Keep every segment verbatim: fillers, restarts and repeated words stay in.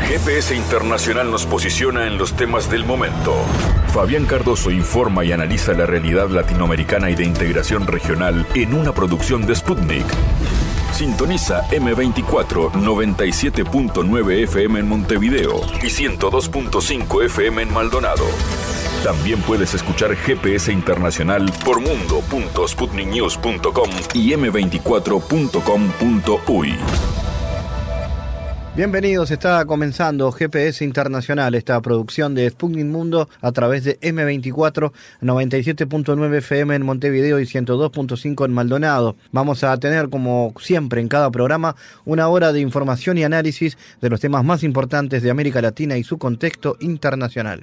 G P S Internacional nos posiciona en los temas del momento. Fabián Cardoso informa y analiza la realidad latinoamericana y de integración regional en una producción de Sputnik. Sintoniza eme veinticuatro noventa y siete punto nueve F M en Montevideo y ciento dos punto cinco F M en Maldonado. También puedes escuchar G P S Internacional por mundo punto sputnik news punto com y eme veinticuatro punto com punto uy. Bienvenidos, está comenzando G P S Internacional, esta producción de Sputnik Mundo a través de eme veinticuatro noventa y siete punto nueve F M en Montevideo y ciento dos punto cinco en Maldonado. Vamos a tener, como siempre en cada programa, una hora de información y análisis de los temas más importantes de América Latina y su contexto internacional.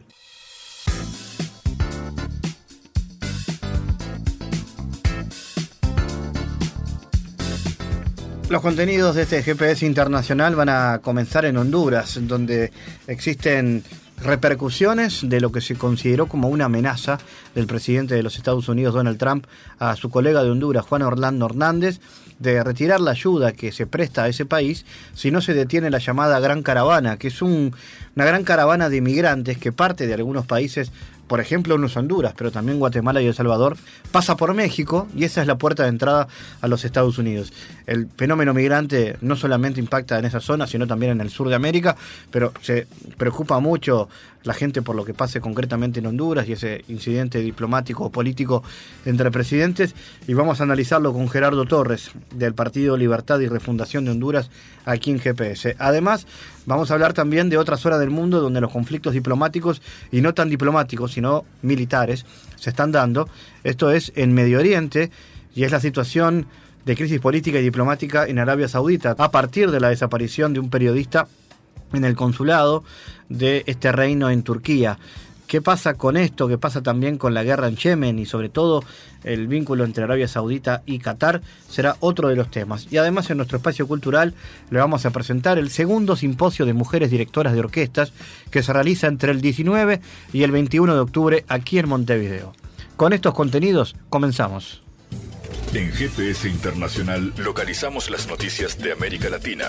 Los contenidos de este G P S Internacional van a comenzar en Honduras, donde existen repercusiones de lo que se consideró como una amenaza del presidente de los Estados Unidos, Donald Trump, a su colega de Honduras, Juan Orlando Hernández, de retirar la ayuda que se presta a ese país si no se detiene la llamada Gran Caravana, que es un, una gran caravana de inmigrantes que parte de algunos países, por ejemplo, unos Honduras, pero también Guatemala y El Salvador, pasa por México y esa es la puerta de entrada a los Estados Unidos. El fenómeno migrante no solamente impacta en esa zona, sino también en el sur de América, pero se preocupa mucho la gente por lo que pase concretamente en Honduras y ese incidente diplomático o político entre presidentes, y vamos a analizarlo con Gerardo Torres, del Partido Libertad y Refundación de Honduras, aquí en G P S. Además, vamos a hablar también de otra zona del mundo donde los conflictos diplomáticos, y no tan diplomáticos, sino militares, se están dando. Esto es en Medio Oriente, y es la situación de crisis política y diplomática en Arabia Saudita, a partir de la desaparición de un periodista en el consulado de este reino en Turquía. ¿Qué pasa con esto? ¿Qué pasa también con la guerra en Yemen? Y sobre todo el vínculo entre Arabia Saudita y Qatar será otro de los temas. Y además en nuestro espacio cultural le vamos a presentar el segundo simposio de mujeres directoras de orquestas que se realiza entre el diecinueve y el veintiuno de octubre aquí en Montevideo. Con estos contenidos comenzamos. En G P S Internacional localizamos las noticias de América Latina.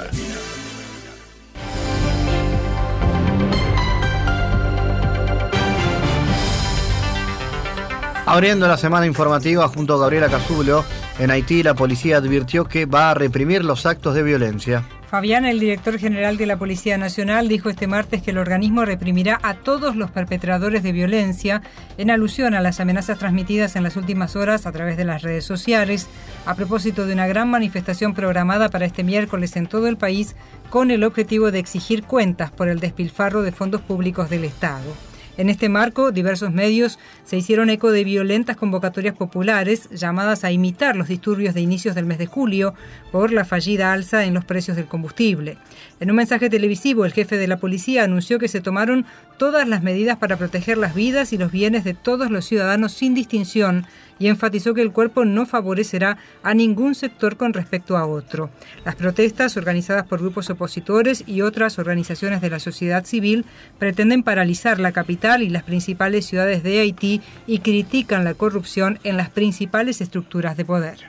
Abriendo la semana informativa junto a Gabriela Cazulo, en Haití la policía advirtió que va a reprimir los actos de violencia. Fabián, el director general de la Policía Nacional, dijo este martes que el organismo reprimirá a todos los perpetradores de violencia en alusión a las amenazas transmitidas en las últimas horas a través de las redes sociales, a propósito de una gran manifestación programada para este miércoles en todo el país con el objetivo de exigir cuentas por el despilfarro de fondos públicos del Estado. En este marco, diversos medios se hicieron eco de violentas convocatorias populares llamadas a imitar los disturbios de inicios del mes de julio por la fallida alza en los precios del combustible. En un mensaje televisivo, el jefe de la policía anunció que se tomaron todas las medidas para proteger las vidas y los bienes de todos los ciudadanos sin distinción y enfatizó que el cuerpo no favorecerá a ningún sector con respecto a otro. Las protestas, organizadas por grupos opositores y otras organizaciones de la sociedad civil, pretenden paralizar la capital y las principales ciudades de Haití y critican la corrupción en las principales estructuras de poder.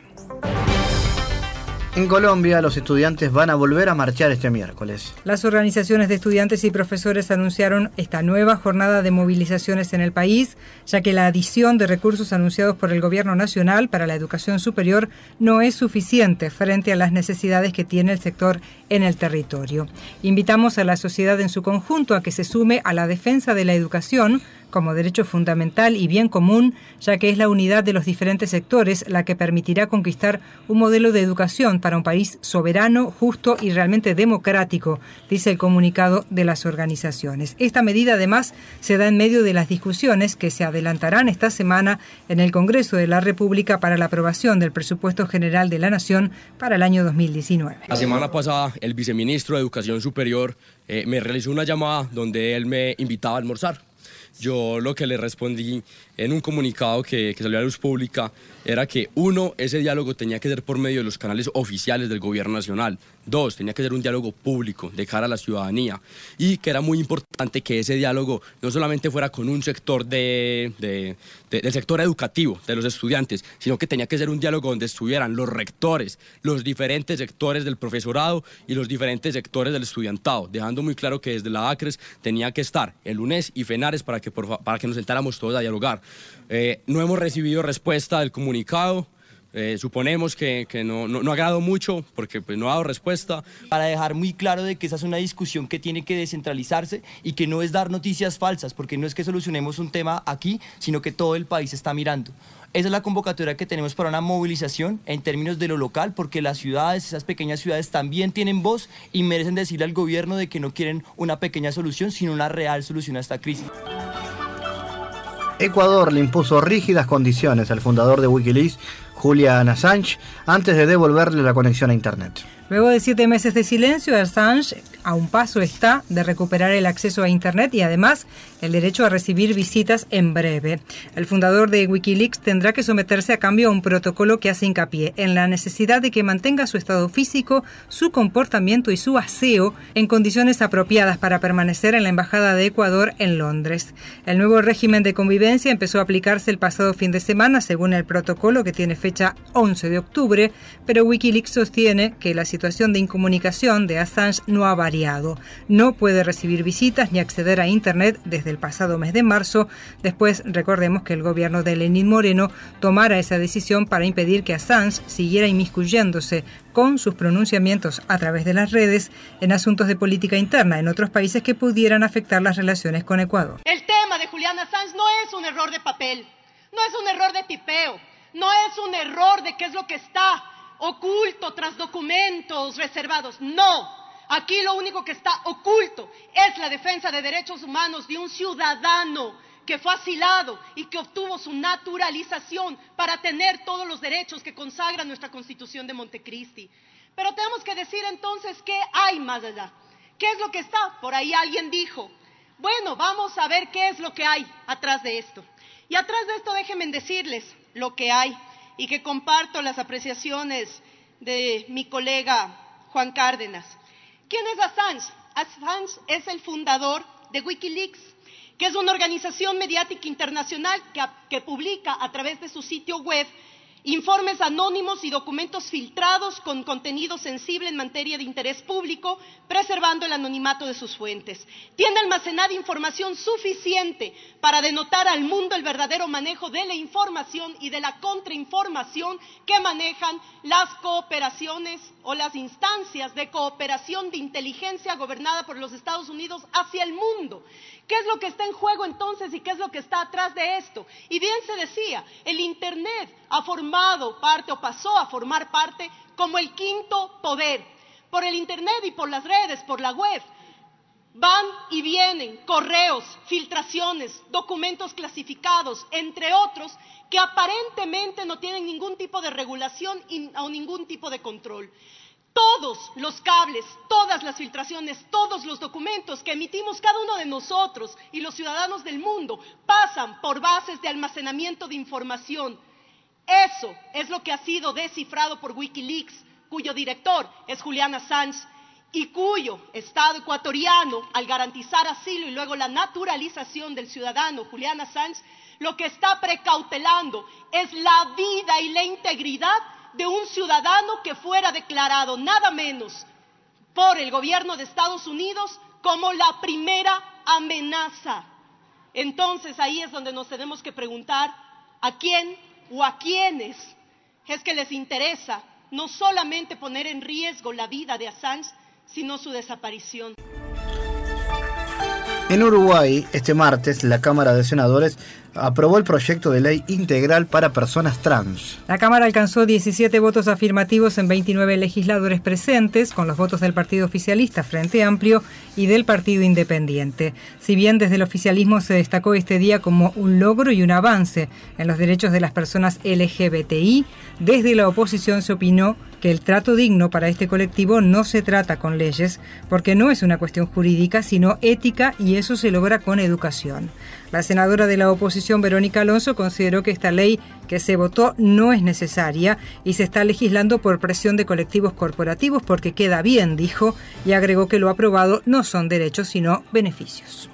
En Colombia, los estudiantes van a volver a marchar este miércoles. Las organizaciones de estudiantes y profesores anunciaron esta nueva jornada de movilizaciones en el país, ya que la adición de recursos anunciados por el Gobierno Nacional para la educación superior no es suficiente frente a las necesidades que tiene el sector en el territorio. Invitamos a la sociedad en su conjunto a que se sume a la defensa de la educación como derecho fundamental y bien común, ya que es la unidad de los diferentes sectores la que permitirá conquistar un modelo de educación para un país soberano, justo y realmente democrático, dice el comunicado de las organizaciones. Esta medida, además, se da en medio de las discusiones que se adelantarán esta semana en el Congreso de la República para la aprobación del Presupuesto General de la Nación para el año dos mil diecinueve. La semana pasada, el viceministro de Educación Superior eh, me realizó una llamada donde él me invitaba a almorzar. yo lo que le respondí en un comunicado que, que salió a la luz pública era que, uno, ese diálogo tenía que ser por medio de los canales oficiales del gobierno nacional. Dos, tenía que ser un diálogo público de cara a la ciudadanía. Y que era muy importante que ese diálogo no solamente fuera con un sector de, de, de, del sector educativo, de los estudiantes, sino que tenía que ser un diálogo donde estuvieran los rectores, los diferentes sectores del profesorado y los diferentes sectores del estudiantado, dejando muy claro que desde la ACRES tenía que estar el UNES y FENARES para que, por, para que nos sentáramos todos a dialogar. Eh, no hemos recibido respuesta del comunicado. Eh, suponemos que, que no, no, no ha agradado mucho porque pues, no ha dado respuesta. Para dejar muy claro de que esa es una discusión que tiene que descentralizarse y que no es dar noticias falsas, porque no es que solucionemos un tema aquí, sino que todo el país está mirando. Esa es la convocatoria que tenemos para una movilización en términos de lo local, porque las ciudades, esas pequeñas ciudades también tienen voz y merecen decirle al gobierno de que no quieren una pequeña solución, sino una real solución a esta crisis. Ecuador le impuso rígidas condiciones al fundador de Wikileaks, Julian Assange, antes de devolverle la conexión a Internet. Luego de siete meses de silencio, Assange a un paso está de recuperar el acceso a Internet y además el derecho a recibir visitas en breve. El fundador de Wikileaks tendrá que someterse a cambio a un protocolo que hace hincapié en la necesidad de que mantenga su estado físico, su comportamiento y su aseo en condiciones apropiadas para permanecer en la Embajada de Ecuador en Londres. El nuevo régimen de convivencia empezó a aplicarse el pasado fin de semana según el protocolo que tiene fecha once de octubre, pero Wikileaks sostiene que la situación de incomunicación de Assange no ha variado. No puede recibir visitas ni acceder a Internet desde el pasado mes de marzo. Después, recordemos que el gobierno de Lenín Moreno tomara esa decisión para impedir que Assange siguiera inmiscuyéndose con sus pronunciamientos a través de las redes en asuntos de política interna en otros países que pudieran afectar las relaciones con Ecuador. El tema de Julian Assange no es un error de papel, no es un error de tipeo, no es un error de qué es lo que está oculto tras documentos reservados. No, aquí lo único que está oculto es la defensa de derechos humanos de un ciudadano que fue asilado y que obtuvo su naturalización para tener todos los derechos que consagra nuestra Constitución de Montecristi. Pero tenemos que decir entonces qué hay más allá. ¿Qué es lo que está? Por ahí alguien dijo, bueno, vamos a ver qué es lo que hay atrás de esto. Y atrás de esto déjenme decirles lo que hay, y que comparto las apreciaciones de mi colega Juan Cárdenas. ¿Quién es Assange? Assange es el fundador de Wikileaks, que es una organización mediática internacional que, que publica a través de su sitio web informes anónimos y documentos filtrados con contenido sensible en materia de interés público, preservando el anonimato de sus fuentes. Tiene almacenada información suficiente para denotar al mundo el verdadero manejo de la información y de la contrainformación que manejan las cooperaciones o las instancias de cooperación de inteligencia gobernada por los Estados Unidos hacia el mundo. ¿Qué es lo que está en juego entonces y qué es lo que está atrás de esto? Y bien se decía, el Internet ha formado parte o pasó a formar parte como el quinto poder. Por el Internet y por las redes, por la web, van y vienen correos, filtraciones, documentos clasificados, entre otros, que aparentemente no tienen ningún tipo de regulación o ningún tipo de control. Todos los cables, todas las filtraciones, todos los documentos que emitimos cada uno de nosotros y los ciudadanos del mundo pasan por bases de almacenamiento de información. Eso es lo que ha sido descifrado por Wikileaks, cuyo director es Julian Assange y cuyo Estado ecuatoriano, al garantizar asilo y luego la naturalización del ciudadano Julian Assange, lo que está precautelando es la vida y la integridad de un ciudadano que fuera declarado nada menos por el gobierno de Estados Unidos como la primera amenaza. Entonces ahí es donde nos tenemos que preguntar a quién o a quiénes es que les interesa no solamente poner en riesgo la vida de Assange, sino su desaparición. En Uruguay, este martes, la Cámara de Senadores aprobó el proyecto de ley integral para personas trans. La Cámara alcanzó diecisiete votos afirmativos en veintinueve legisladores presentes, con los votos del partido oficialista Frente Amplio y del partido independiente. Si bien desde el oficialismo se destacó este día como un logro y un avance en los derechos de las personas L G B T I, desde la oposición se opinó que el trato digno para este colectivo no se trata con leyes, porque no es una cuestión jurídica, sino ética, y eso se logra con educación. La senadora de la oposición, Verónica Alonso, consideró que esta ley que se votó no es necesaria y se está legislando por presión de colectivos corporativos porque queda bien, dijo, y agregó que lo aprobado no son derechos, sino beneficios.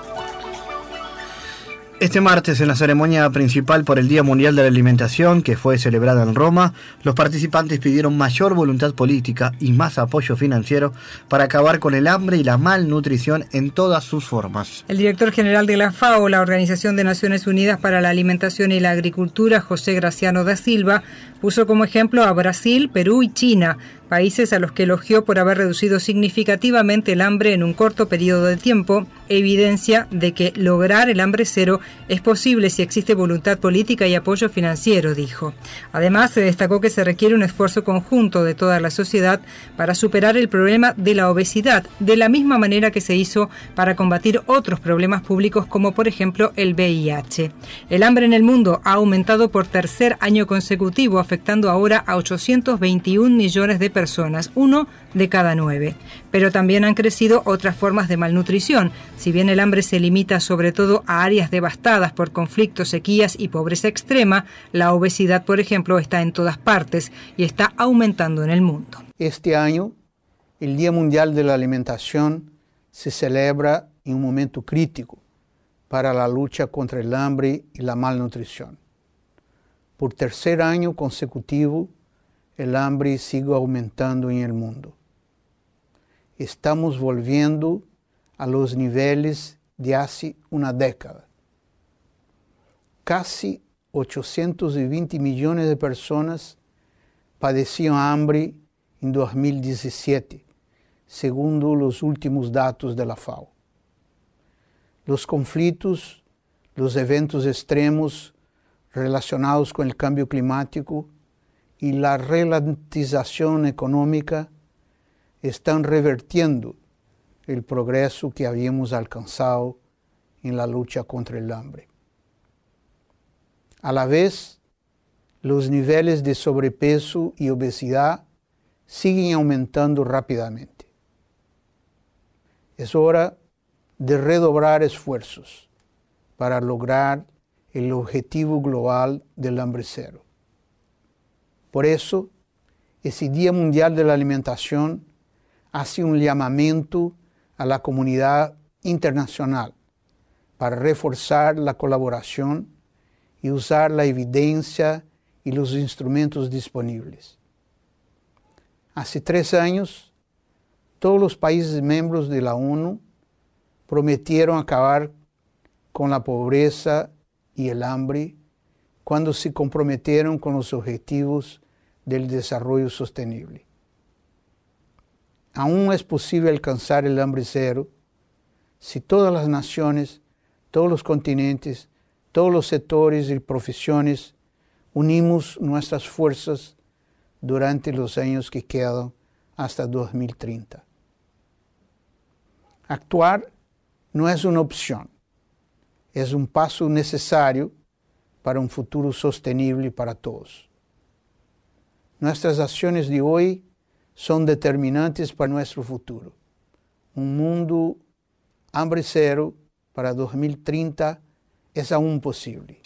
Este martes, en la ceremonia principal por el Día Mundial de la Alimentación, que fue celebrada en Roma, los participantes pidieron mayor voluntad política y más apoyo financiero para acabar con el hambre y la malnutrición en todas sus formas. El director general de la FAO, la Organización de Naciones Unidas para la Alimentación y la Agricultura, José Graciano da Silva, puso como ejemplo a Brasil, Perú y China, países a los que elogió por haber reducido significativamente el hambre en un corto periodo de tiempo, evidencia de que lograr el hambre cero es posible si existe voluntad política y apoyo financiero, dijo. Además, se destacó que se requiere un esfuerzo conjunto de toda la sociedad para superar el problema de la obesidad, de la misma manera que se hizo para combatir otros problemas públicos como, por ejemplo, el V I H. El hambre en el mundo ha aumentado por tercer año consecutivo, afectando ahora a ochocientos veintiún millones de personas, uno de cada nueve. Pero también han crecido otras formas de malnutrición. Si bien el hambre se limita sobre todo a áreas devastadas por conflictos, sequías y pobreza extrema, la obesidad, por ejemplo, está en todas partes y está aumentando en el mundo. Este año, el Día Mundial de la Alimentación se celebra en un momento crítico para la lucha contra el hambre y la malnutrición. Por tercer año consecutivo, el hambre sigue aumentando en el mundo. Estamos volviendo a los niveles de hace una década. Casi ochocientos veinte millones de personas padecían hambre en dos mil diecisiete, según los últimos datos de la FAO. Los conflictos, los eventos extremos relacionados con el cambio climático y la ralentización económica están revertiendo el progreso que habíamos alcanzado en la lucha contra el hambre. A la vez, los niveles de sobrepeso y obesidad siguen aumentando rápidamente. Es hora de redoblar esfuerzos para lograr el objetivo global del hambre cero. Por eso, ese Día Mundial de la Alimentación hace un llamamiento a la comunidad internacional para reforzar la colaboración y usar la evidencia y los instrumentos disponibles. Hace tres años, todos los países miembros de la ONU prometieron acabar con la pobreza y el hambre cuando se comprometieron con los objetivos del desarrollo sostenible. Aún es posible alcanzar el hambre cero si todas las naciones, todos los continentes, todos los sectores y profesiones unimos nuestras fuerzas durante los años que quedan hasta dos mil treinta. Actuar no es una opción, es un paso necesario para un futuro sostenible para todos. Nuestras acciones de hoy son determinantes para nuestro futuro. Un mundo hambre cero para dos mil treinta es aún posible.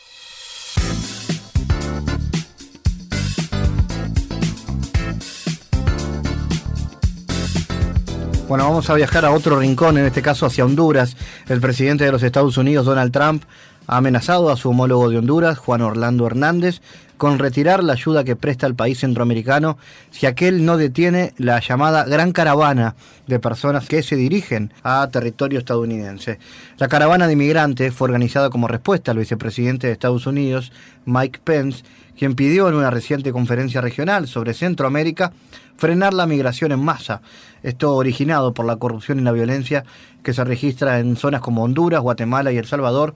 Bueno, vamos a viajar a otro rincón, en este caso hacia Honduras. El presidente de los Estados Unidos, Donald Trump, ha amenazado a su homólogo de Honduras, Juan Orlando Hernández, con retirar la ayuda que presta al país centroamericano si aquel no detiene la llamada Gran Caravana de personas que se dirigen a territorio estadounidense. La caravana de inmigrantes fue organizada como respuesta al vicepresidente de Estados Unidos, Mike Pence, quien pidió en una reciente conferencia regional sobre Centroamérica frenar la migración en masa. Esto originado por la corrupción y la violencia que se registra en zonas como Honduras, Guatemala y El Salvador,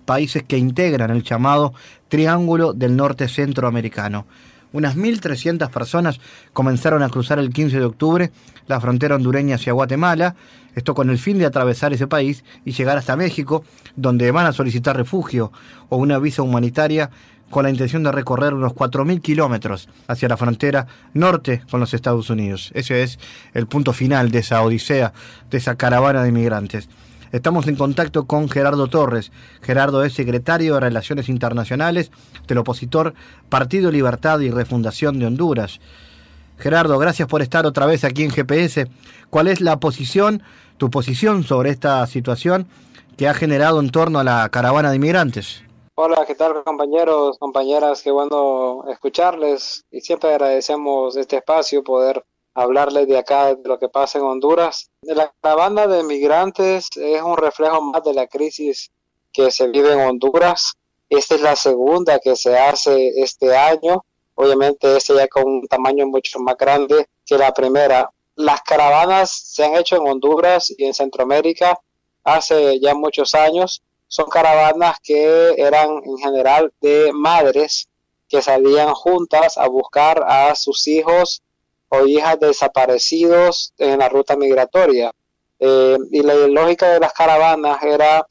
países que integran el llamado Triángulo del Norte Centroamericano. Unas mil trescientas personas comenzaron a cruzar el quince de octubre la frontera hondureña hacia Guatemala, esto con el fin de atravesar ese país y llegar hasta México, donde van a solicitar refugio o una visa humanitaria con la intención de recorrer unos cuatro mil kilómetros hacia la frontera norte con los Estados Unidos. Ese es el punto final de esa odisea, de esa caravana de inmigrantes. Estamos en contacto con Gerardo Torres. Gerardo es secretario de Relaciones Internacionales del opositor Partido Libertad y Refundación de Honduras. Gerardo, gracias por estar otra vez aquí en G P S. ¿Cuál es la posición, tu posición sobre esta situación que ha generado en torno a la caravana de inmigrantes? Hola, ¿qué tal, compañeros, compañeras? Qué bueno escucharles y siempre agradecemos este espacio, poder hablarles de acá, de lo que pasa en Honduras. La caravana de migrantes es un reflejo más de la crisis que se vive en Honduras. Esta es la segunda que se hace este año. Obviamente este ya con un tamaño mucho más grande que la primera. Las caravanas se han hecho en Honduras y en Centroamérica hace ya muchos años. Son caravanas que eran en general de madres que salían juntas a buscar a sus hijos o hijas desaparecidos en la ruta migratoria. Eh, y la lógica de las caravanas era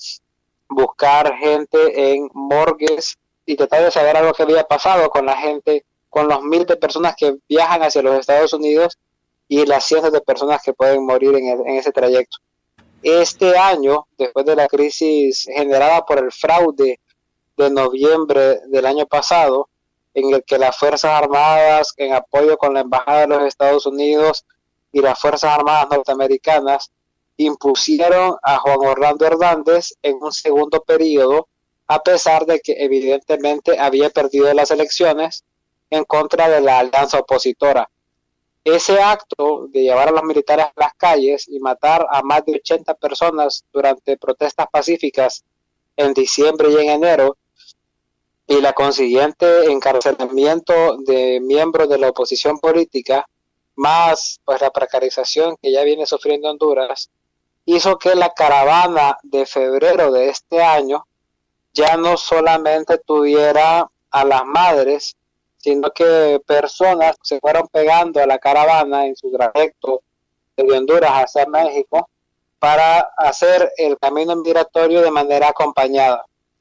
buscar gente en morgues y tratar de saber algo que había pasado con la gente, con los miles de personas que viajan hacia los Estados Unidos y las cientos de personas que pueden morir en, el, en ese trayecto. Este año, después de la crisis generada por el fraude de noviembre del año pasado, en el que las Fuerzas Armadas, en apoyo con la Embajada de los Estados Unidos y las Fuerzas Armadas norteamericanas, impusieron a Juan Orlando Hernández en un segundo periodo, a pesar de que evidentemente había perdido las elecciones en contra de la alianza opositora. Ese acto de llevar a los militares a las calles y matar a más de ochenta personas durante protestas pacíficas en diciembre y en enero, y la consiguiente encarcelamiento de miembros de la oposición política, más pues la precarización que ya viene sufriendo Honduras, hizo que la caravana de febrero de este año ya no solamente tuviera a las madres, sino que personas se fueron pegando a la caravana en su trayecto de Honduras hacia México para hacer el camino migratorio de manera acompañada.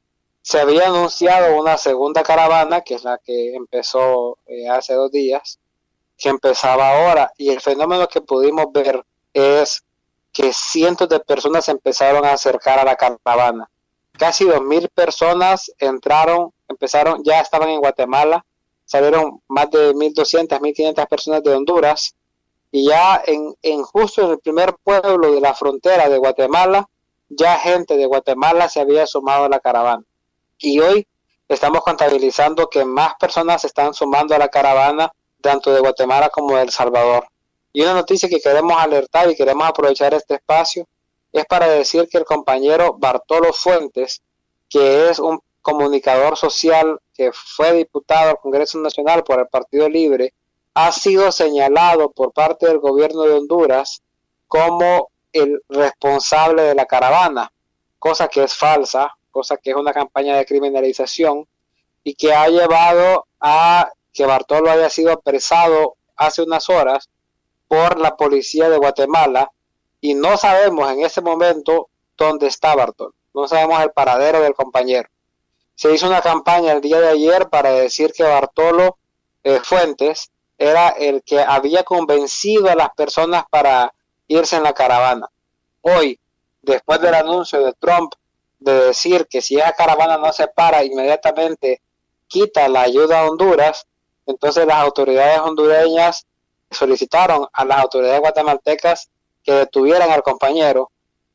Se había anunciado una segunda caravana, que es la que empezó eh, hace dos días, que empezaba ahora, y el fenómeno que pudimos ver es que cientos de personas empezaron a acercar a la caravana. Casi dos mil personas entraron, empezaron, ya estaban en Guatemala, salieron más de mil doscientas, mil quinientas personas de Honduras, y ya en, en justo en el primer pueblo de la frontera de Guatemala, ya gente de Guatemala se había sumado a la caravana. Y hoy estamos contabilizando que más personas se están sumando a la caravana, tanto de Guatemala como de El Salvador. Y una noticia que queremos alertar y queremos aprovechar este espacio es para decir que el compañero Bartolo Fuentes, que es un comunicador social que fue diputado al Congreso Nacional por el Partido Libre, ha sido señalado por parte del gobierno de Honduras como el responsable de la caravana, cosa que es falsa, cosa que es una campaña de criminalización y que ha llevado a que Bartolo haya sido apresado hace unas horas por la policía de Guatemala y no sabemos en ese momento dónde está Bartolo, no sabemos el paradero del compañero. Se hizo una campaña el día de ayer para decir que Bartolo eh, Fuentes era el que había convencido a las personas para irse en la caravana. Hoy, después del anuncio de Trump de decir que si esa caravana no se para, inmediatamente quita la ayuda a Honduras, entonces las autoridades hondureñas solicitaron a las autoridades guatemaltecas que detuvieran al compañero,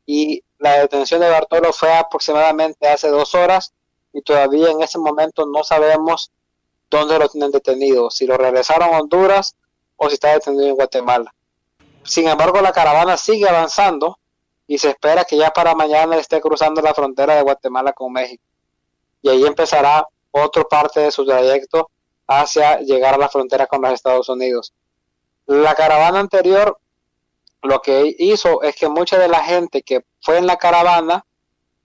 y la detención de Bartolo fue aproximadamente hace dos horas y todavía en ese momento no sabemos dónde lo tienen detenido, si lo regresaron a Honduras o si está detenido en Guatemala. Sin embargo, la caravana sigue avanzando y se espera que ya para mañana esté cruzando la frontera de Guatemala con México, y ahí empezará otra parte de su trayecto hacia llegar a la frontera con los Estados Unidos. La caravana anterior lo que hizo es que mucha de la gente que fue en la caravana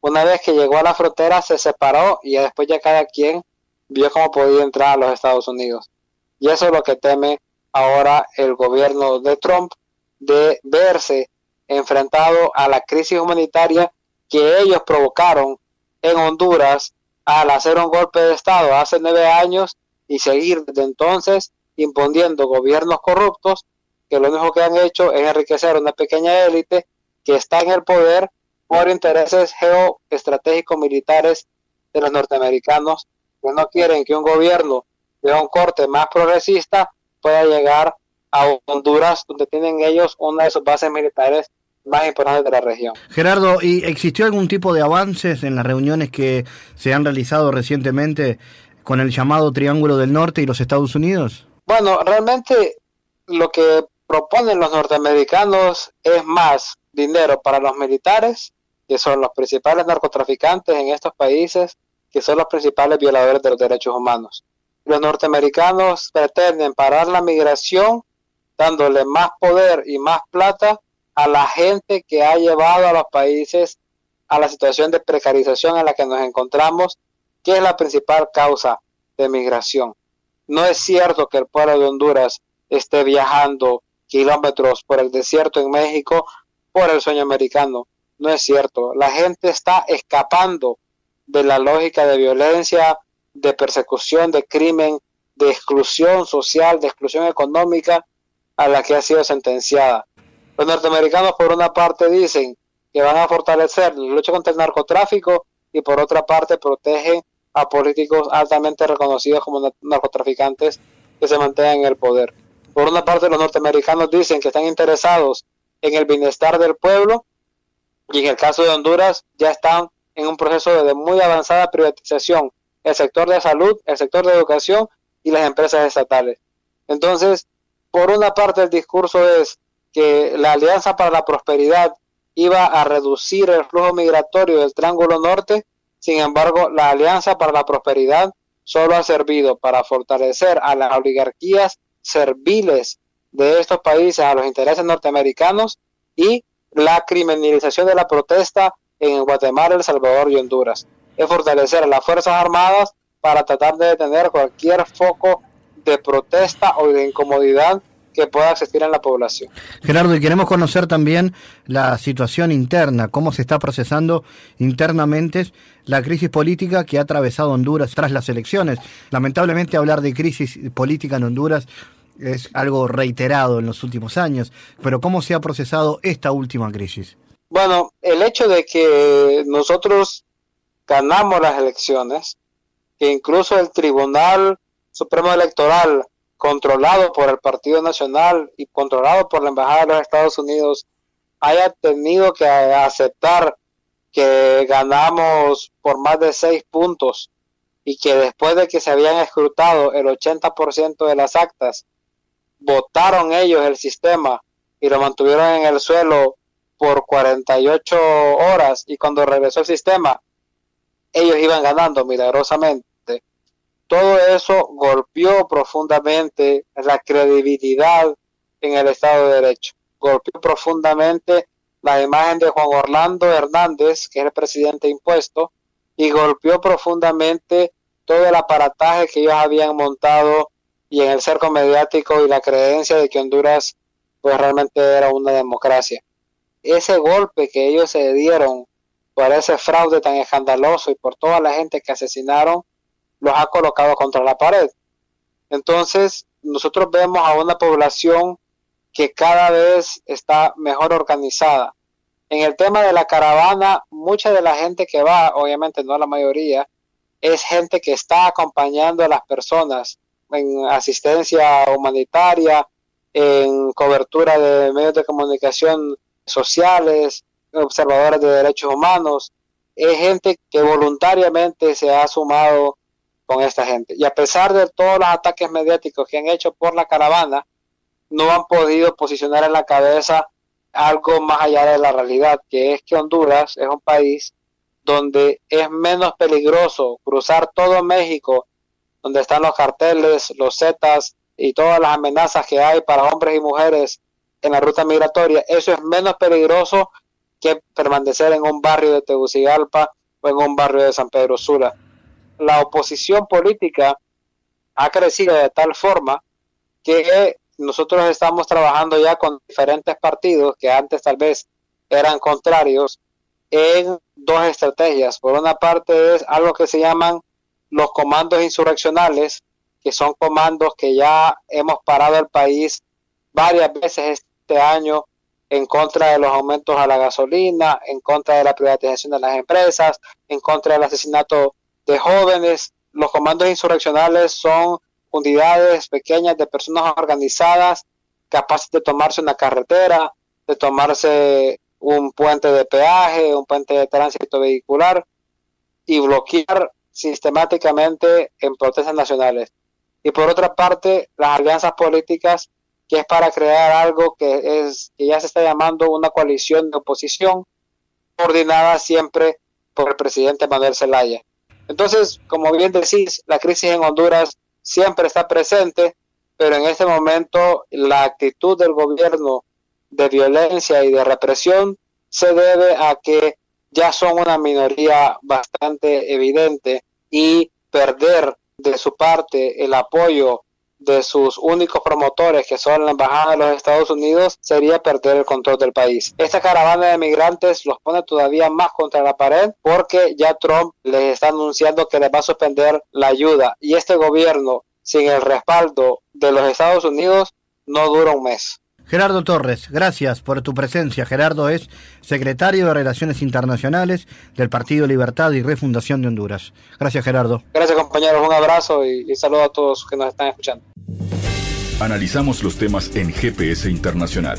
Una vez que llegó a la frontera se separó y después ya cada quien vio cómo podía entrar a los Estados Unidos. Y eso es lo que teme ahora el gobierno de Trump, de verse enfrentado a la crisis humanitaria que ellos provocaron en Honduras al hacer un golpe de Estado hace nueve años y seguir desde entonces imponiendo gobiernos corruptos que lo único que han hecho es enriquecer a una pequeña élite que está en el poder por intereses geoestratégicos militares de los norteamericanos, que no quieren que un gobierno de un corte más progresista pueda llegar a Honduras, donde tienen ellos una de sus bases militares más importantes de la región. Gerardo, ¿y existió algún tipo de avances en las reuniones que se han realizado recientemente con el llamado Triángulo del Norte y los Estados Unidos? Bueno, realmente lo que proponen los norteamericanos es más dinero para los militares, que son los principales narcotraficantes en estos países, que son los principales violadores de los derechos humanos. Los norteamericanos pretenden parar la migración dándole más poder y más plata a la gente que ha llevado a los países a la situación de precarización en la que nos encontramos, que es la principal causa de migración. No es cierto que el pueblo de Honduras esté viajando kilómetros por el desierto en México por el sueño americano. No es cierto. La gente está escapando de la lógica de violencia, de persecución, de crimen, de exclusión social, de exclusión económica a la que ha sido sentenciada. Los norteamericanos por una parte dicen que van a fortalecer la lucha contra el narcotráfico y por otra parte protegen a políticos altamente reconocidos como narcotraficantes que se mantengan en el poder. Por una parte los norteamericanos dicen que están interesados en el bienestar del pueblo y en el caso de Honduras ya están en un proceso de muy avanzada privatización, el sector de salud, el sector de educación y las empresas estatales. Entonces, por una parte el discurso es que la Alianza para la Prosperidad iba a reducir el flujo migratorio del Triángulo Norte. Sin embargo, la Alianza para la Prosperidad solo ha servido para fortalecer a las oligarquías serviles de estos países a los intereses norteamericanos y la criminalización de la protesta en Guatemala, El Salvador y Honduras. Es fortalecer a las Fuerzas Armadas para tratar de detener cualquier foco de protesta o de incomodidad que pueda existir en la población. Gerardo, y queremos conocer también la situación interna, cómo se está procesando internamente la crisis política que ha atravesado Honduras tras las elecciones. Lamentablemente hablar de crisis política en Honduras es algo reiterado en los últimos años, pero ¿cómo se ha procesado esta última crisis? Bueno, el hecho de que nosotros ganamos las elecciones, que incluso el Tribunal Supremo Electoral, controlado por el Partido Nacional y controlado por la Embajada de los Estados Unidos, haya tenido que aceptar que ganamos por más de seis puntos y que después de que se habían escrutado el ochenta por ciento de las actas, votaron ellos el sistema y lo mantuvieron en el suelo por cuarenta y ocho horas y cuando regresó el sistema, ellos iban ganando milagrosamente. Todo eso golpeó profundamente la credibilidad en el Estado de Derecho. Golpeó profundamente la imagen de Juan Orlando Hernández, que es el presidente impuesto, y golpeó profundamente todo el aparataje que ellos habían montado y en el cerco mediático y la creencia de que Honduras pues realmente era una democracia. Ese golpe que ellos se dieron por ese fraude tan escandaloso y por toda la gente que asesinaron, los ha colocado contra la pared. Entonces, nosotros vemos a una población que cada vez está mejor organizada. En el tema de la caravana, mucha de la gente que va, obviamente no la mayoría, es gente que está acompañando a las personas en asistencia humanitaria, en cobertura de medios de comunicación sociales, observadores de derechos humanos. Es gente que voluntariamente se ha sumado con esta gente. Y a pesar de todos los ataques mediáticos que han hecho por la caravana, no han podido posicionar en la cabeza algo más allá de la realidad, que es que Honduras es un país donde es menos peligroso cruzar todo México, donde están los carteles, los zetas y todas las amenazas que hay para hombres y mujeres en la ruta migratoria. Eso es menos peligroso que permanecer en un barrio de Tegucigalpa o en un barrio de San Pedro Sula. La oposición política ha crecido de tal forma que nosotros estamos trabajando ya con diferentes partidos que antes tal vez eran contrarios en dos estrategias. Por una parte es algo que se llaman los comandos insurreccionales, que son comandos que ya hemos parado el país varias veces este año en contra de los aumentos a la gasolina, en contra de la privatización de las empresas, en contra del asesinato de jóvenes. Los comandos insurreccionales son unidades pequeñas de personas organizadas capaces de tomarse una carretera, de tomarse un puente de peaje, un puente de tránsito vehicular y bloquear sistemáticamente en protestas nacionales. Y por otra parte, las alianzas políticas, que es para crear algo que es que ya se está llamando una coalición de oposición, coordinada siempre por el presidente Manuel Zelaya. Entonces, como bien decís, la crisis en Honduras siempre está presente, pero en este momento la actitud del gobierno de violencia y de represión se debe a que ya son una minoría bastante evidente y perder de su parte el apoyo de sus únicos promotores, que son la Embajada de los Estados Unidos, sería perder el control del país. Esta caravana de migrantes los pone todavía más contra la pared, porque ya Trump les está anunciando que les va a suspender la ayuda, y este gobierno, sin el respaldo de los Estados Unidos, no dura un mes. Gerardo Torres, gracias por tu presencia. Gerardo es secretario de Relaciones Internacionales del Partido Libertad y Refundación de Honduras. Gracias, Gerardo. Gracias, compañeros. Un abrazo y, y saludo a todos que nos están escuchando. Analizamos los temas en G P S Internacional.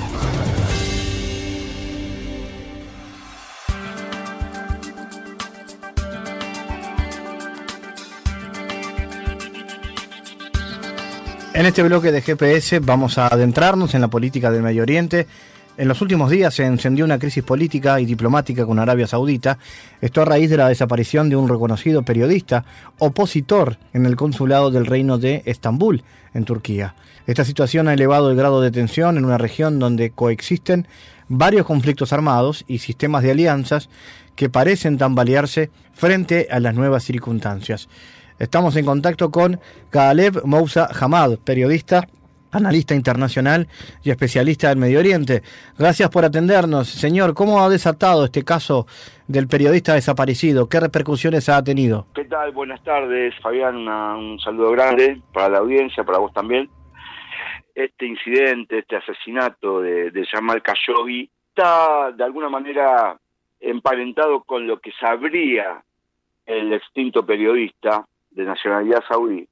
En este bloque de G P S vamos a adentrarnos en la política del Medio Oriente. En los últimos días se encendió una crisis política y diplomática con Arabia Saudita. Esto a raíz de la desaparición de un reconocido periodista opositor en el consulado del Reino de Estambul, en Turquía. Esta situación ha elevado el grado de tensión en una región donde coexisten varios conflictos armados y sistemas de alianzas que parecen tambalearse frente a las nuevas circunstancias. Estamos en contacto con Khaled Moussa Hamad, periodista, analista internacional y especialista del Medio Oriente. Gracias por atendernos. Señor, ¿cómo ha desatado este caso del periodista desaparecido? ¿Qué repercusiones ha tenido? ¿Qué tal? Buenas tardes, Fabián. Una, un saludo grande para la audiencia, para vos también. Este incidente, este asesinato de, de Jamal Khashoggi está de alguna manera emparentado con lo que sabría el extinto periodista de nacionalidad saudí,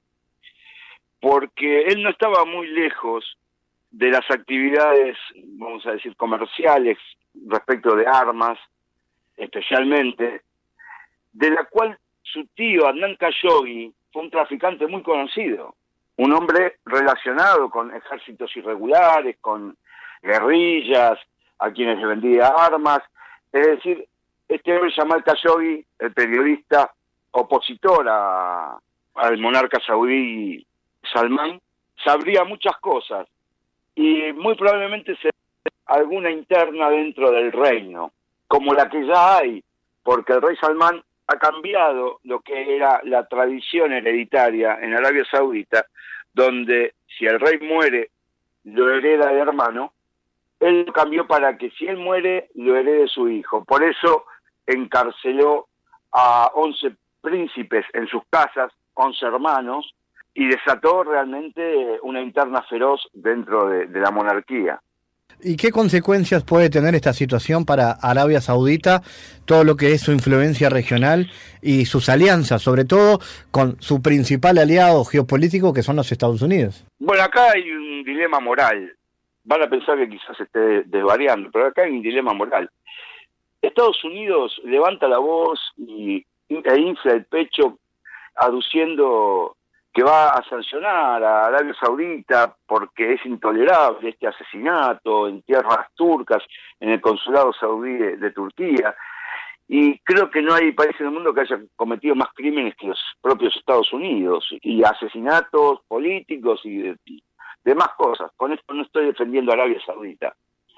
porque él no estaba muy lejos de las actividades, vamos a decir, comerciales respecto de armas, especialmente, de la cual su tío Adnan Khashoggi fue un traficante muy conocido, un hombre relacionado con ejércitos irregulares, con guerrillas, a quienes le vendía armas. Es decir, este hombre Jamal Khashoggi, el periodista opositor a, al monarca saudí Salman, sabría muchas cosas y muy probablemente se alguna interna dentro del reino, como la que ya hay, porque el rey Salman ha cambiado lo que era la tradición hereditaria en Arabia Saudita, donde si el rey muere, lo hereda el hermano. Él lo cambió para que si él muere, lo herede su hijo. Por eso encarceló a once príncipes en sus casas, once hermanos, y desató realmente una interna feroz dentro de, de la monarquía. ¿Y qué consecuencias puede tener esta situación para Arabia Saudita, todo lo que es su influencia regional y sus alianzas, sobre todo con su principal aliado geopolítico, que son los Estados Unidos? Bueno, acá hay un dilema moral. Van a pensar que quizás esté desvariando, pero acá hay un dilema moral. Estados Unidos levanta la voz y e infla el pecho aduciendo que va a sancionar a Arabia Saudita porque es intolerable este asesinato en tierras turcas, en el consulado saudí de, de Turquía, y creo que no hay país en el mundo que haya cometido más crímenes que los propios Estados Unidos, y asesinatos políticos y de, demás cosas. Con esto no estoy defendiendo a Arabia Saudita.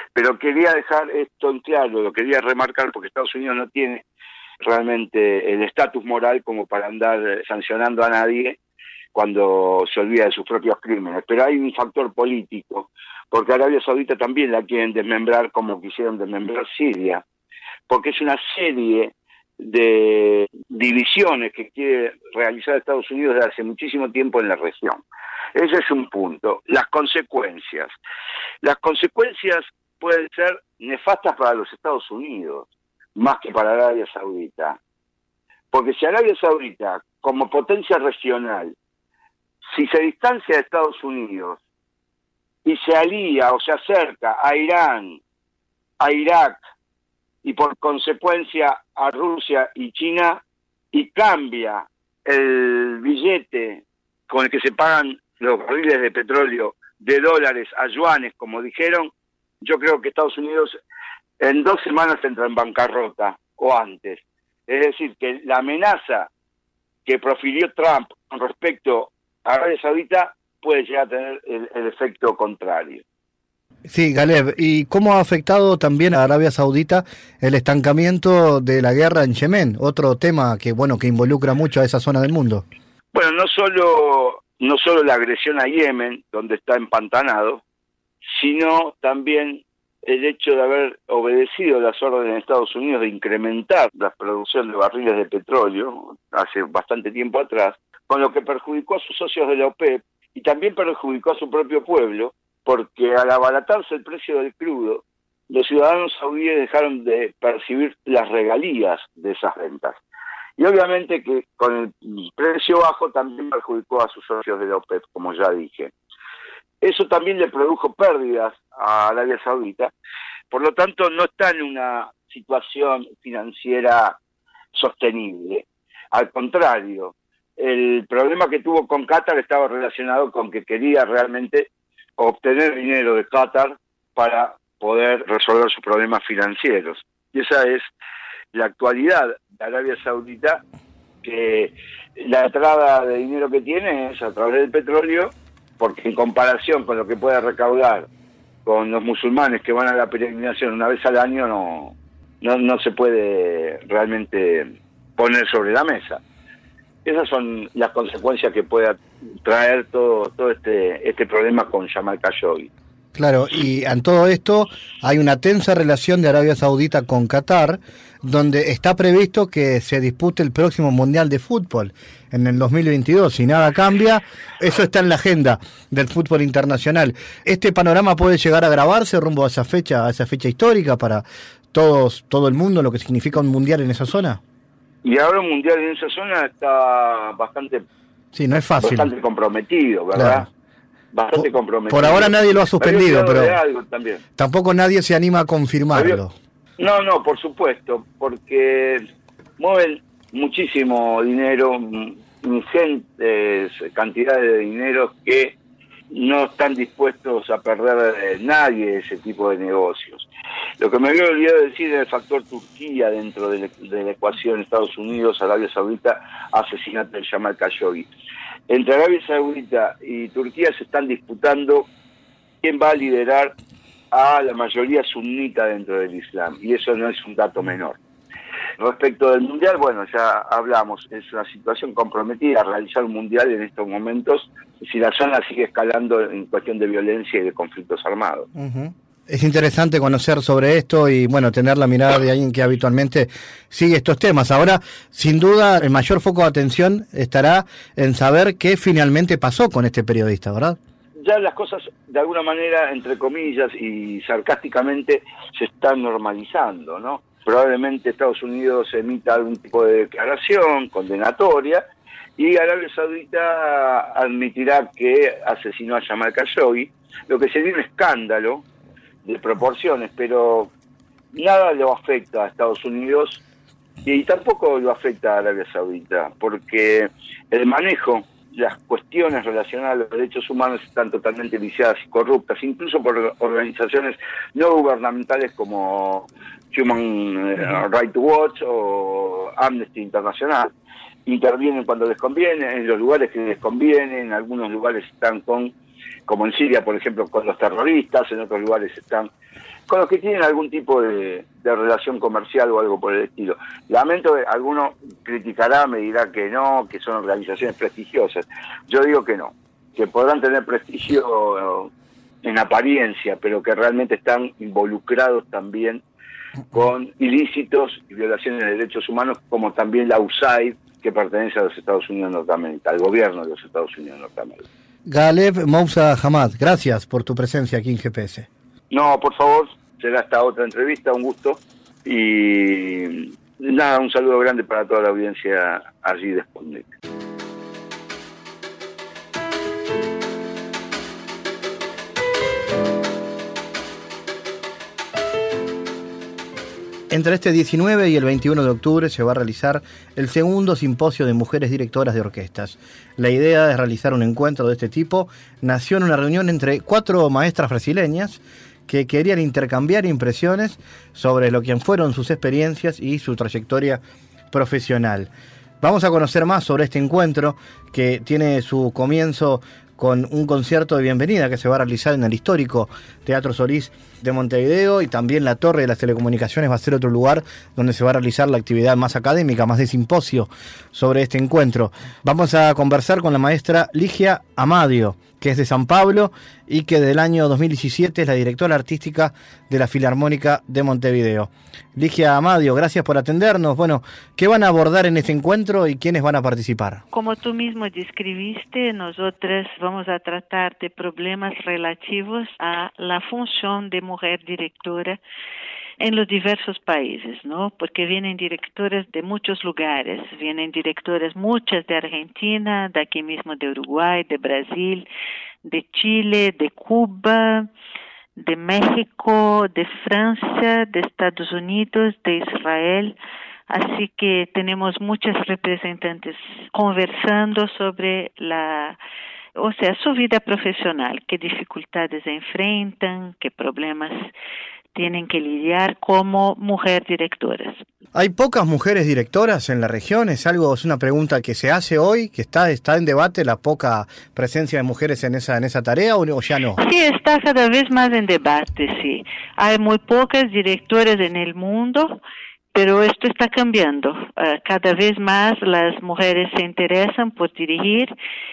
Pero quería dejar esto en claro, lo quería remarcar porque Estados Unidos no tiene realmente el estatus moral como para andar sancionando a nadie cuando se olvida de sus propios crímenes. Pero hay un factor político, porque Arabia Saudita también la quieren desmembrar como quisieron desmembrar Siria, porque es una serie de divisiones que quiere realizar Estados Unidos desde hace muchísimo tiempo en la región. Ese es un punto. Las consecuencias. Las consecuencias pueden ser nefastas para los Estados Unidos, más que para Arabia Saudita. Porque si Arabia Saudita, como potencia regional, si se distancia de Estados Unidos y se alía o se acerca a Irán, a Irak y por consecuencia a Rusia y China, y cambia el billete con el que se pagan los barriles de petróleo de dólares a yuanes, como dijeron, yo creo que Estados Unidos en dos semanas entra en bancarrota o antes. Es decir, que la amenaza que profirió Trump con respecto a Arabia Saudita puede llegar a tener el, el efecto contrario. Sí, Galeb, ¿y cómo ha afectado también a Arabia Saudita el estancamiento de la guerra en Yemen? Otro tema que, bueno, que involucra mucho a esa zona del mundo. Bueno, no solo, no solo la agresión a Yemen, donde está empantanado, sino también el hecho de haber obedecido las órdenes de Estados Unidos de incrementar la producción de barriles de petróleo hace bastante tiempo atrás, con lo que perjudicó a sus socios de la OPEP y también perjudicó a su propio pueblo, porque al abaratarse el precio del crudo, los ciudadanos saudíes dejaron de percibir las regalías de esas ventas. Y obviamente que con el precio bajo también perjudicó a sus socios de la OPEP, como ya dije. Eso también le produjo pérdidas a Arabia Saudita, por lo tanto no está en una situación financiera sostenible. Al contrario, el problema que tuvo con Qatar estaba relacionado con que quería realmente obtener dinero de Qatar para poder resolver sus problemas financieros. Y esa es la actualidad de Arabia Saudita, que la entrada de dinero que tiene es a través del petróleo, porque en comparación con lo que puede recaudar con los musulmanes que van a la peregrinación una vez al año, no, no, no se puede realmente poner sobre la mesa. Esas son las consecuencias que pueda traer todo todo este este problema con Jamal Khashoggi. Claro, y en todo esto hay una tensa relación de Arabia Saudita con Qatar, donde está previsto que se dispute el próximo Mundial de Fútbol en el dos mil veintidós. Si nada cambia, eso está en la agenda del fútbol internacional. ¿Este panorama puede llegar a agravarse rumbo a esa fecha, a esa fecha histórica para todos todo el mundo, lo que significa un mundial en esa zona? Y ahora un mundial en esa zona está bastante, sí, no es fácil, bastante comprometido, ¿verdad? Claro. Bastante por, comprometido. Por ahora nadie lo ha suspendido, pero algo también. Tampoco nadie se anima a confirmarlo. No, no, por supuesto, porque mueven muchísimo dinero, ingentes cantidades de dinero que no están dispuestos a perder eh, nadie ese tipo de negocios. Lo que me había olvidado decir es el factor Turquía dentro de la, de la ecuación Estados Unidos, Arabia Saudita, asesinato de Jamal Khashoggi. Entre Arabia Saudita y Turquía se están disputando quién va a liderar a la mayoría sunita dentro del Islam, y eso no es un dato menor. Respecto del Mundial, bueno, ya hablamos, es una situación comprometida a realizar un Mundial en estos momentos, si la zona sigue escalando en cuestión de violencia y de conflictos armados. Uh-huh. Es interesante conocer sobre esto y, bueno, tener la mirada de alguien que habitualmente sigue estos temas. Ahora, sin duda, el mayor foco de atención estará en saber qué finalmente pasó con este periodista, ¿verdad? Ya las cosas, de alguna manera, entre comillas y sarcásticamente, se están normalizando, ¿no? Probablemente Estados Unidos emita algún tipo de declaración condenatoria y Arabia Saudita admitirá que asesinó a Jamal Khashoggi, lo que sería un escándalo de proporciones, pero nada lo afecta a Estados Unidos y tampoco lo afecta a Arabia Saudita, porque el manejo, las cuestiones relacionadas a los derechos humanos están totalmente viciadas y corruptas, incluso por organizaciones no gubernamentales como Human Rights Watch o Amnesty International. Intervienen cuando les conviene, en los lugares que les conviene, en algunos lugares están con, como en Siria, por ejemplo, con los terroristas, en otros lugares están con los que tienen algún tipo de, de relación comercial o algo por el estilo. Lamento que alguno criticará, me dirá que no, que son organizaciones prestigiosas. Yo digo que no, que podrán tener prestigio en apariencia, pero que realmente están involucrados también con ilícitos y violaciones de derechos humanos, como también la U S A I D, que pertenece a los Estados Unidos de Norteamérica, al gobierno de los Estados Unidos de Norteamérica. Galeb Moussa Hamad, gracias por tu presencia aquí en G P S. No, por favor, será hasta otra entrevista, un gusto. Y nada, un saludo grande para toda la audiencia allí de Sputnik. Entre este diecinueve y el veintiuno de octubre se va a realizar el segundo simposio de mujeres directoras de orquestas. La idea de realizar un encuentro de este tipo nació en una reunión entre cuatro maestras brasileñas que querían intercambiar impresiones sobre lo que fueron sus experiencias y su trayectoria profesional. Vamos a conocer más sobre este encuentro que tiene su comienzo con un concierto de bienvenida que se va a realizar en el histórico Teatro Solís de Montevideo, y también la Torre de las Telecomunicaciones va a ser otro lugar donde se va a realizar la actividad más académica, más de simposio sobre este encuentro. Vamos a conversar con la maestra Ligia Amadio, que es de San Pablo y que del año dos mil diecisiete es la directora artística de la Filarmónica de Montevideo. Ligia Amadio, gracias por atendernos. Bueno, ¿qué van a abordar en este encuentro y quiénes van a participar? Como tú mismo describiste, nosotros vamos a tratar de problemas relativos a la función de mujer directora en los diversos países, ¿no? Porque vienen directoras de muchos lugares, vienen directoras muchas de Argentina, de aquí mismo de Uruguay, de Brasil, de Chile, de Cuba, de México, de Francia, de Estados Unidos, de Israel. Así que tenemos muchas representantes conversando sobre la, o sea, su vida profesional, qué dificultades enfrentan, qué problemas tienen que lidiar como mujeres directoras. ¿Hay pocas mujeres directoras en la región? ¿Es algo, es una pregunta que se hace hoy, que está está en debate la poca presencia de mujeres en esa en esa tarea, o, o ya no? Sí, está cada vez más en debate, sí. Hay muy pocas directoras en el mundo, pero esto está cambiando. Uh, cada vez más las mujeres se interesan por dirigir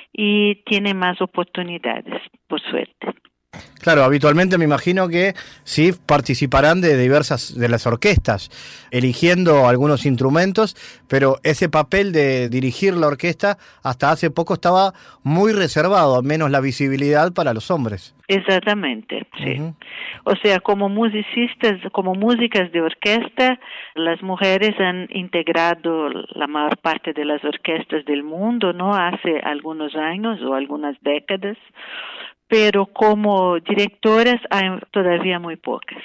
y tienen más oportunidades, por suerte. Claro, habitualmente me imagino que sí participarán de diversas de las orquestas, eligiendo algunos instrumentos, pero ese papel de dirigir la orquesta hasta hace poco estaba muy reservado, al menos la visibilidad para los hombres. Exactamente, sí. Uh-huh. O sea, como musicistas, como músicas de orquesta, las mujeres han integrado la mayor parte de las orquestas del mundo, ¿no? Hace algunos años o algunas décadas. Pero como directoras hay todavía muy pocas.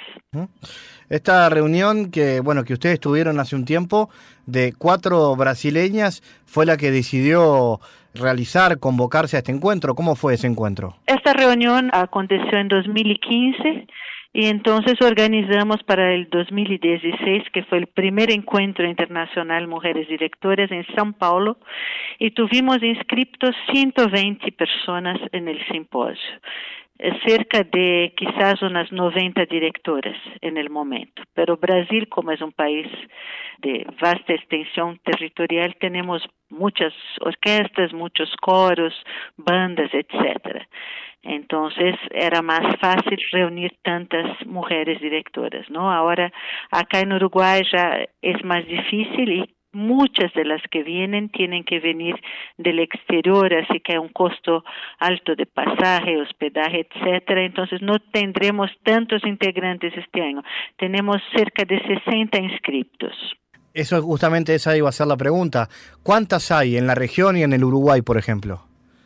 Esta reunión que bueno que ustedes tuvieron hace un tiempo de cuatro brasileñas fue la que decidió realizar, convocarse a este encuentro. ¿Cómo fue ese encuentro? Esta reunión aconteció en dos mil quince y entonces organizamos para el dos mil dieciséis, que fue el primer encuentro internacional Mujeres Directoras en São Paulo, y tuvimos inscritos ciento veinte personas en el simposio, cerca de quizás unas noventa directoras en el momento. Pero Brasil, como es un país de vasta extensión territorial, tenemos muchas orquestas, muchos coros, bandas, etcétera. Entonces era más fácil reunir tantas mujeres directoras, ¿no? Ahora acá en Uruguay ya es más difícil y muchas de las que vienen tienen que venir del exterior, así que hay un costo alto de pasaje, hospedaje, etcétera. Entonces no tendremos tantos integrantes este año. Tenemos cerca de sesenta inscriptos. Eso justamente esa iba a ser la pregunta. ¿Cuántas hay en la región y en el Uruguay, por ejemplo?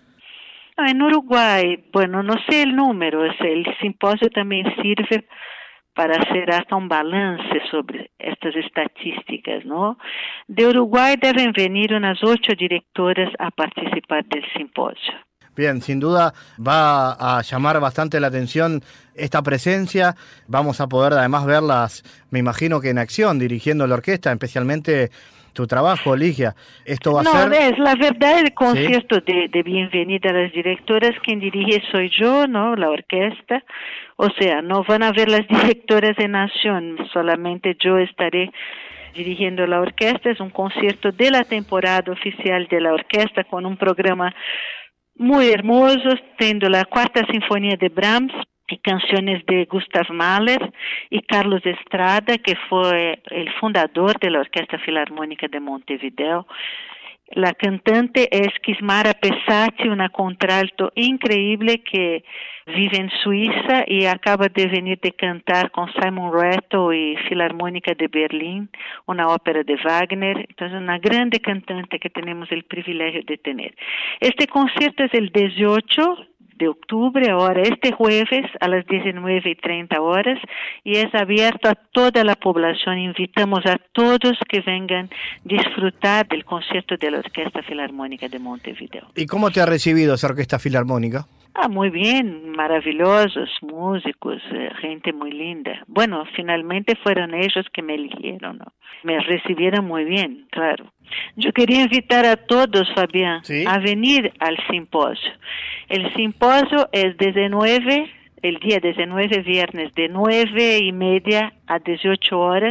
En Uruguay, bueno, no sé el número, el simposio también sirve para hacer hasta un balance sobre estas estadísticas, ¿no? De Uruguay deben venir unas ocho directoras a participar del simposio. Bien, sin duda va a llamar bastante la atención esta presencia. Vamos a poder además verlas, me imagino que en acción, dirigiendo la orquesta, especialmente tu trabajo, Ligia. Esto va no, a ser... es la verdad, el concierto ¿Sí? de, de bienvenida a las directoras, quien dirige soy yo, ¿no? La orquesta. O sea, no van a ver las directoras de Nación, solamente yo estaré dirigiendo la orquesta. Es un concierto de la temporada oficial de la orquesta con un programa muy hermoso, teniendo la Cuarta Sinfonía de Brahms y canciones de Gustav Mahler y Carlos Estrada, que fue el fundador de la Orquesta Filarmónica de Montevideo. La cantante es Kismara Pesati, una contralto increíble que vive en Suiza y acaba de venir de cantar con Simon Rattle y Filarmónica de Berlín, una ópera de Wagner. Entonces, una grande cantante que tenemos el privilegio de tener. Este concierto es el dieciocho de octubre, ahora este jueves a las diecinueve y treinta horas, y es abierto a toda la población. Invitamos a todos que vengan disfrutar del concierto de la Orquesta Filarmónica de Montevideo. ¿Y cómo te ha recibido esa Orquesta Filarmónica? Ah, muy bien, maravillosos músicos, eh, gente muy linda. Bueno, finalmente fueron ellos que me eligieron, ¿no? Me recibieron muy bien, claro. Yo quería invitar a todos, Fabián, ¿sí?, a venir al simposio. El simposio es desde nueve, el día diecinueve, viernes, de nueve y media a dieciocho horas,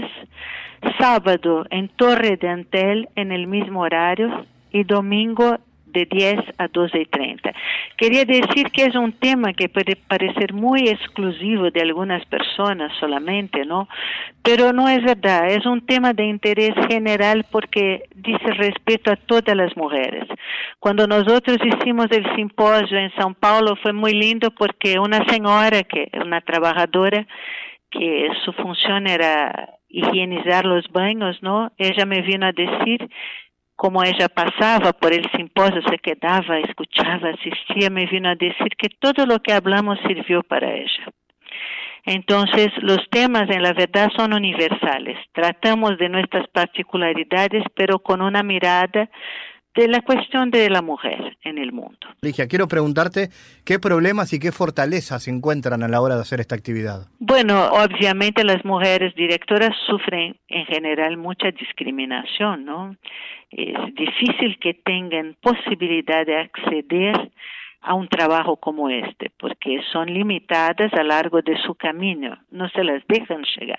sábado en Torre de Antel en el mismo horario y domingo de diez a doce y treinta. Quería decir que es un tema que puede parecer muy exclusivo de algunas personas solamente, ¿no? Pero no es verdad, es un tema de interés general porque dice respeto a todas las mujeres. Cuando nosotros hicimos el simposio en São Paulo fue muy lindo porque una señora, que una trabajadora, que su función era higienizar los baños, ¿no? Ella me vino a decir, como ella pasaba por el simposio, se quedaba, escuchaba, asistía, me vino a decir que todo lo que hablamos sirvió para ella. Entonces, los temas en la verdad son universales. Tratamos de nuestras particularidades, pero con una mirada de la cuestión de la mujer en el mundo. Ligia, quiero preguntarte qué problemas y qué fortalezas se encuentran a la hora de hacer esta actividad. Bueno, obviamente las mujeres directoras sufren en general mucha discriminación, ¿no? Es difícil que tengan posibilidad de acceder a un trabajo como este, porque son limitadas a lo largo de su camino, no se las dejan llegar.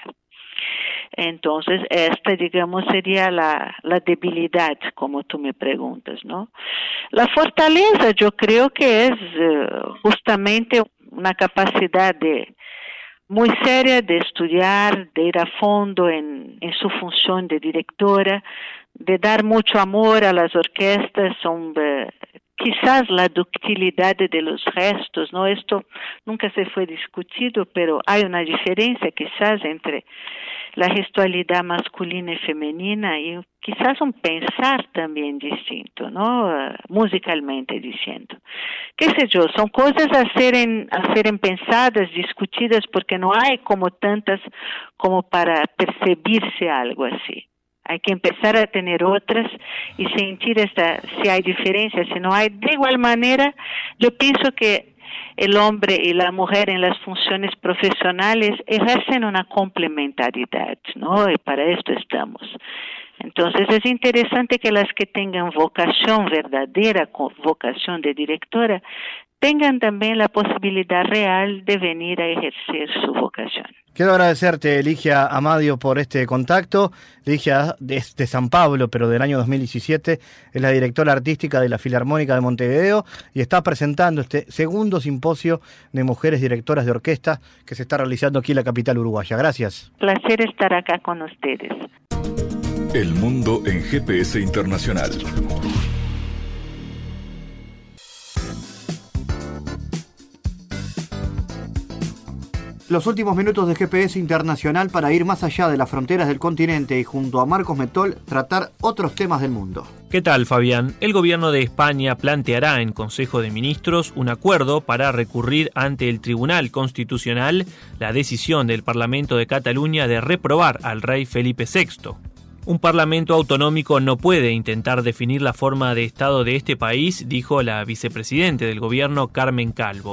Entonces, esta, digamos, sería la, la debilidad, como tú me preguntas, ¿no? La fortaleza, yo creo que es uh, justamente una capacidad de muy seria de estudiar, de ir a fondo en, en su función de directora, de dar mucho amor a las orquestas, son uh, quizás la ductilidad de los gestos, ¿no? Esto nunca se fue discutido, pero hay una diferencia quizás entre la gestualidad masculina y femenina y quizás un pensar también distinto, ¿no? Uh, musicalmente diciendo. Qué sé yo, son cosas a ser, en, a ser en pensadas, discutidas, porque no hay como tantas como para percibirse algo así. Hay que empezar a tener otras y sentir esta, si hay diferencias, si no hay. De igual manera, yo pienso que el hombre y la mujer en las funciones profesionales ejercen una complementariedad, ¿no? Y para esto estamos. Entonces es interesante que las que tengan vocación verdadera, vocación de directora, tengan también la posibilidad real de venir a ejercer su vocación. Quiero agradecerte, Ligia Amadio, por este contacto. Ligia es de San Pablo, pero del año dos mil diecisiete, es la directora artística de la Filarmónica de Montevideo y está presentando este segundo simposio de mujeres directoras de orquesta que se está realizando aquí en la capital uruguaya. Gracias. Placer estar acá con ustedes. El mundo en G P S Internacional. Los últimos minutos de G P S Internacional para ir más allá de las fronteras del continente y junto a Marcos Metol tratar otros temas del mundo. ¿Qué tal, Fabián? El gobierno de España planteará en Consejo de Ministros un acuerdo para recurrir ante el Tribunal Constitucional la decisión del Parlamento de Cataluña de reprobar al rey Felipe sexto. Un parlamento autonómico no puede intentar definir la forma de Estado de este país, dijo la vicepresidenta del gobierno, Carmen Calvo.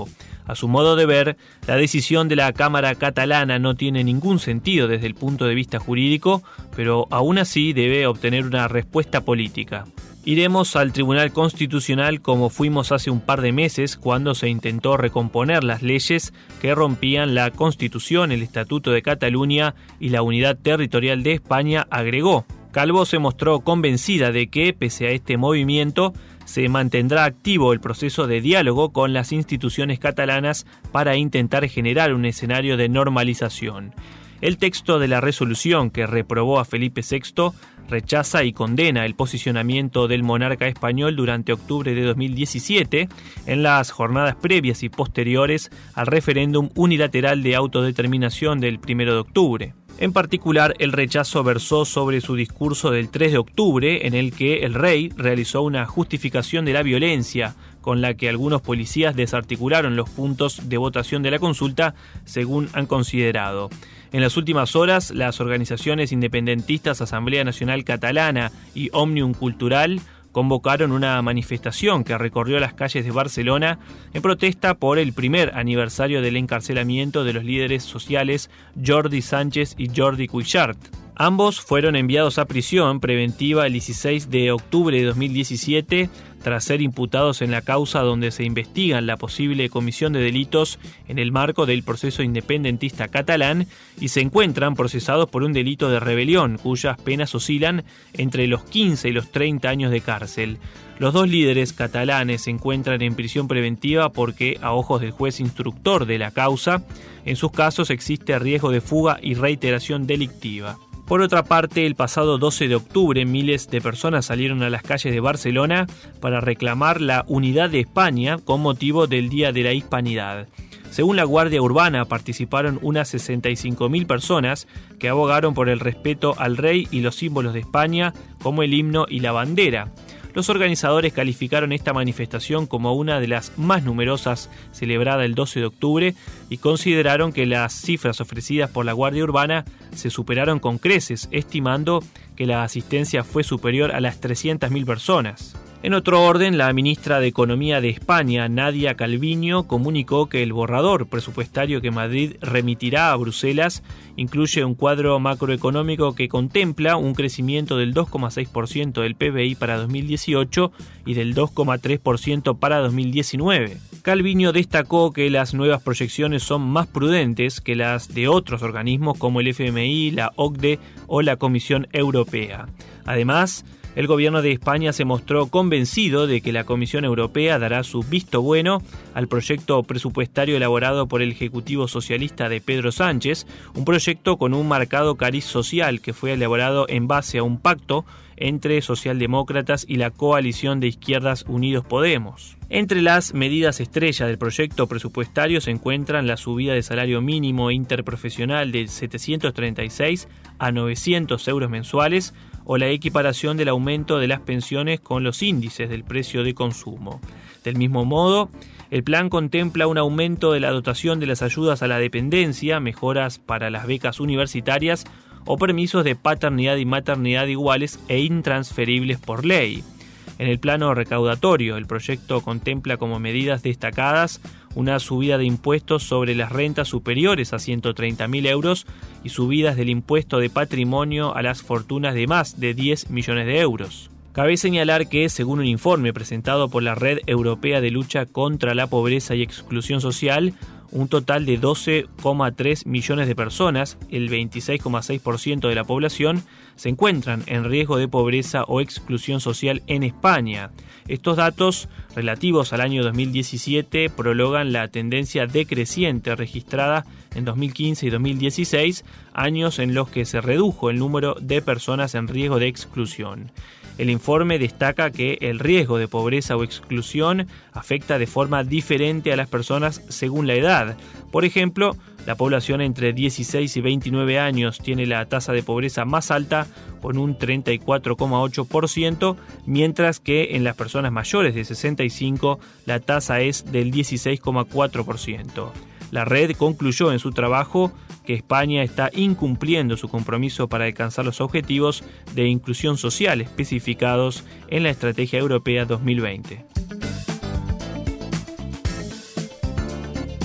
A su modo de ver, la decisión de la Cámara catalana no tiene ningún sentido desde el punto de vista jurídico, pero aún así debe obtener una respuesta política. Iremos al Tribunal Constitucional como fuimos hace un par de meses cuando se intentó recomponer las leyes que rompían la Constitución, el Estatuto de Cataluña y la unidad territorial de España, agregó. Calvo se mostró convencida de que, pese a este movimiento, se mantendrá activo el proceso de diálogo con las instituciones catalanas para intentar generar un escenario de normalización. El texto de la resolución que reprobó a Felipe sexto rechaza y condena el posicionamiento del monarca español durante octubre de dos mil diecisiete en las jornadas previas y posteriores al referéndum unilateral de autodeterminación del primero de octubre. En particular, el rechazo versó sobre su discurso del tres de octubre, en el que el rey realizó una justificación de la violencia con la que algunos policías desarticularon los puntos de votación de la consulta, según han considerado. En las últimas horas, las organizaciones independentistas Asamblea Nacional Catalana y Òmnium Cultural convocaron una manifestación que recorrió las calles de Barcelona en protesta por el primer aniversario del encarcelamiento de los líderes sociales Jordi Sánchez y Jordi Cuixart. Ambos fueron enviados a prisión preventiva el dieciséis de octubre de dos mil diecisiete tras ser imputados en la causa donde se investigan la posible comisión de delitos en el marco del proceso independentista catalán y se encuentran procesados por un delito de rebelión cuyas penas oscilan entre los quince y los treinta años de cárcel. Los dos líderes catalanes se encuentran en prisión preventiva porque, a ojos del juez instructor de la causa, en sus casos existe riesgo de fuga y reiteración delictiva. Por otra parte, el pasado doce de octubre, miles de personas salieron a las calles de Barcelona para reclamar la unidad de España con motivo del Día de la Hispanidad. Según la Guardia Urbana, participaron unas sesenta y cinco mil personas que abogaron por el respeto al rey y los símbolos de España, como el himno y la bandera. Los organizadores calificaron esta manifestación como una de las más numerosas celebrada el doce de octubre y consideraron que las cifras ofrecidas por la Guardia Urbana se superaron con creces, estimando que la asistencia fue superior a las trescientas mil personas. En otro orden, la ministra de Economía de España, Nadia Calviño, comunicó que el borrador presupuestario que Madrid remitirá a Bruselas incluye un cuadro macroeconómico que contempla un crecimiento del dos coma seis por ciento del P B I para dos mil dieciocho y del dos coma tres por ciento para dos mil diecinueve. Calviño destacó que las nuevas proyecciones son más prudentes que las de otros organismos como el F M I, la O C D E o la Comisión Europea. Además, el gobierno de España se mostró convencido de que la Comisión Europea dará su visto bueno al proyecto presupuestario elaborado por el Ejecutivo Socialista de Pedro Sánchez, un proyecto con un marcado cariz social que fue elaborado en base a un pacto entre socialdemócratas y la coalición de izquierdas Unidos Podemos. Entre las medidas estrella del proyecto presupuestario se encuentran la subida de salario mínimo interprofesional de setecientos treinta y seis a novecientos euros mensuales o la equiparación del aumento de las pensiones con los índices del precio de consumo. Del mismo modo, el plan contempla un aumento de la dotación de las ayudas a la dependencia, mejoras para las becas universitarias o permisos de paternidad y maternidad iguales e intransferibles por ley. En el plano recaudatorio, el proyecto contempla como medidas destacadas una subida de impuestos sobre las rentas superiores a ciento treinta mil euros y subidas del impuesto de patrimonio a las fortunas de más de diez millones de euros. Cabe señalar que, según un informe presentado por la Red Europea de Lucha contra la Pobreza y Exclusión Social, un total de doce coma tres millones de personas, el veintiséis coma seis por ciento de la población, se encuentran en riesgo de pobreza o exclusión social en España. Estos datos, relativos al año dos mil diecisiete, prologan la tendencia decreciente registrada en dos mil quince y dos mil dieciséis, años en los que se redujo el número de personas en riesgo de exclusión. El informe destaca que el riesgo de pobreza o exclusión afecta de forma diferente a las personas según la edad. Por ejemplo, la población entre dieciséis y veintinueve años tiene la tasa de pobreza más alta con un treinta y cuatro coma ocho por ciento, mientras que en las personas mayores de sesenta y cinco la tasa es del dieciséis coma cuatro por ciento. La red concluyó en su trabajo que España está incumpliendo su compromiso para alcanzar los objetivos de inclusión social especificados en la Estrategia Europea dos mil veinte.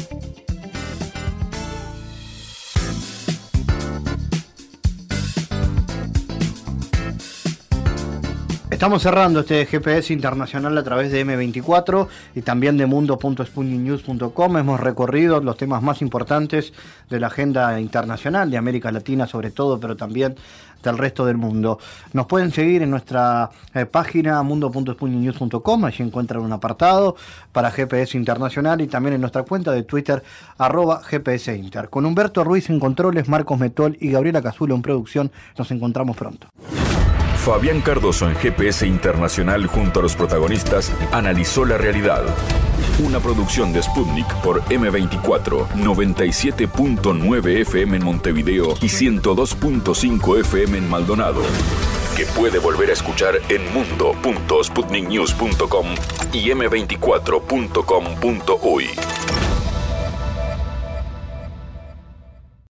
Estamos cerrando este G P S internacional a través de eme veinticuatro y también de mundo punto sputnik news punto com. Hemos recorrido los temas más importantes de la agenda internacional, de América Latina sobre todo, pero también del resto del mundo. Nos pueden seguir en nuestra eh, página mundo punto sputnik news punto com, allí encuentran un apartado para G P S Internacional y también en nuestra cuenta de Twitter, arroba G P S Inter. Con Humberto Ruiz en controles, Marcos Metol y Gabriela Cazulo en producción, nos encontramos pronto. Fabián Cardoso en G P S Internacional junto a los protagonistas analizó la realidad. Una producción de Sputnik por eme veinticuatro, noventa y siete punto nueve F M en Montevideo y ciento dos punto cinco F M en Maldonado. Que puede volver a escuchar en mundo punto sputnik news punto com y eme veinticuatro punto com punto uy.